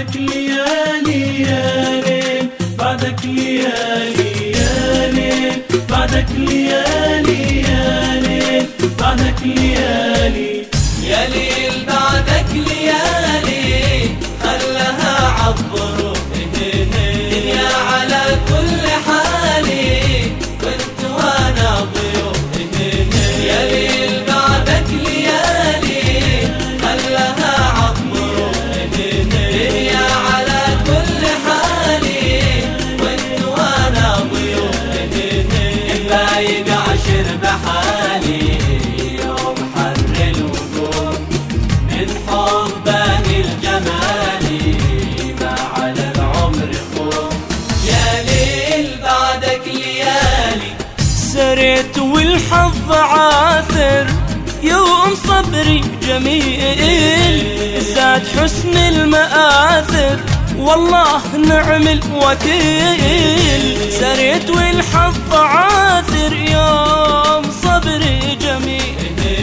بعدك ليالي يا ليل، بعدك ليالي يا ليل، بعدك ليالي يا ليل، بعدك ليالي يا ليل، بعدك ليالي خلها عبر الدنيا على كل حالي، وانت وانا ضيوف. يا ليل، بعدك ليالي خلها عبر الدنيا على كل حالي، وانت وانا ضيوف. بايق عشر بحالي يوم حر الوقوف، من حبك الجمالي ما على العمر خوف. يا ليل، بعدك ليالي سريت والحظ عاثر، يوم صبري جميل زاد حسن المآثر، والله نعم الوكيل. سريت والحظ عاثر، يوم صبري جميل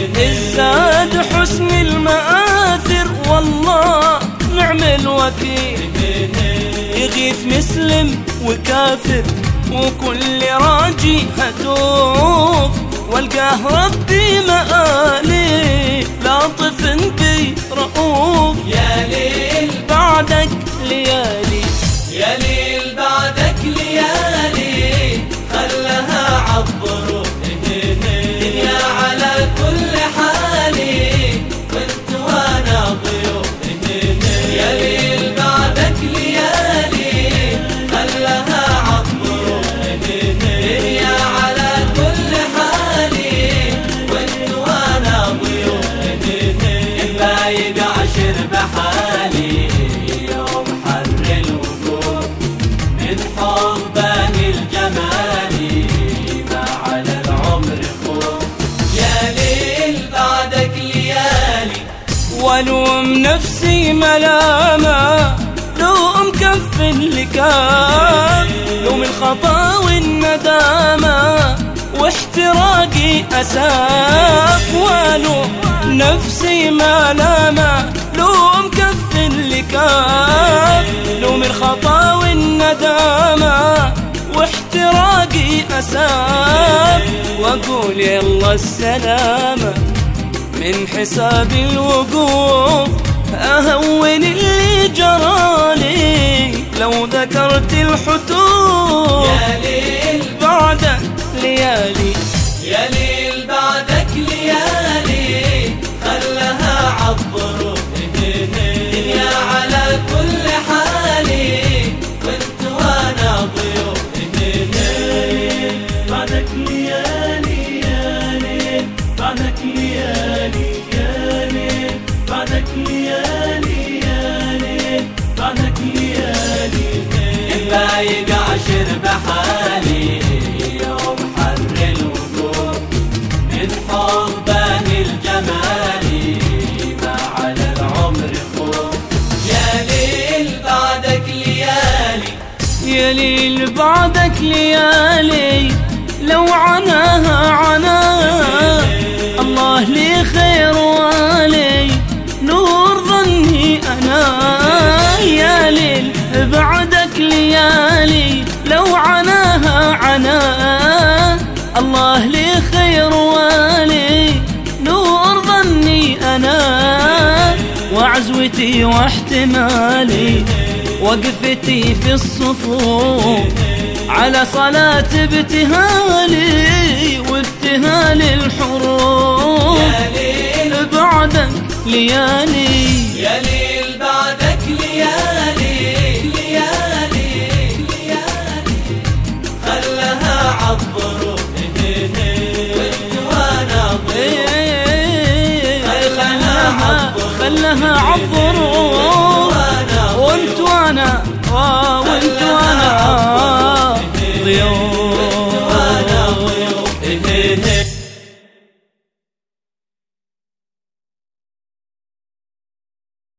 زاد حسن المآثر، والله نعم الوكيل. يغيث مسلم وكافر وكل راجي هتوف، والقاه ربي مآلي لاطف بي رؤوف. يا ليل، بعدك ليالي يا ليل، بعدك ليالي خلها عبر الدنيا على كل حالي، وانت وانا ضيوف. يا ليل، بعدك ليالي خلها عبر الدنيا على كل حالي، وانت وانا ضيوف. بايق عشر بحالي يوم حر الوقوف، من حبك الجمالي ما على العمر خوف. يا ليل، بعدك ليالي والوم نفسي ملامة، لوم كف لكاف، لوم الخطا والندامة واحتراقي أساف. والوم نفسي ملامة، لوم كف لكاف، لوم الخطا والندامة واحتراقي أساف. وأقول يلا السلامة من حساب الوقوف، أهون اللي جرالي لو ذكرت الحتوف. يا ليل، بعدك ليالي يا ليل، بعدك ليالي خلها عبر الدنيا على كل حالي، وانت وانا ضيوف. بعدك ليالي يا ليل، بعدك ليالي يا ليل، بعدك ليالي يا ليل، بعدك ليالي. بايق عشر بحالي يوم حر الوقوف، من حبك الجمالي ما على العمر خوف. يا ليل، بعدك ليالي يا ليل، بعدك ليالي لو عناها عناها، الله لي خير والي نور ظني أنا. يا ليل، بعدك ليالي لو عناها عناها، الله لي خير والي نور ظني أنا. وعزوتي واحتمالي وقفتي في الصفوف، على صلاة ابتهالي وابتهال الحروف. يا ليل، بعدك ليالي يا ليل، بعدك ليالي ليالي ليالي خلها عبر الدنيا، وانت وانا ضيوف. خلها عبر وانت وانا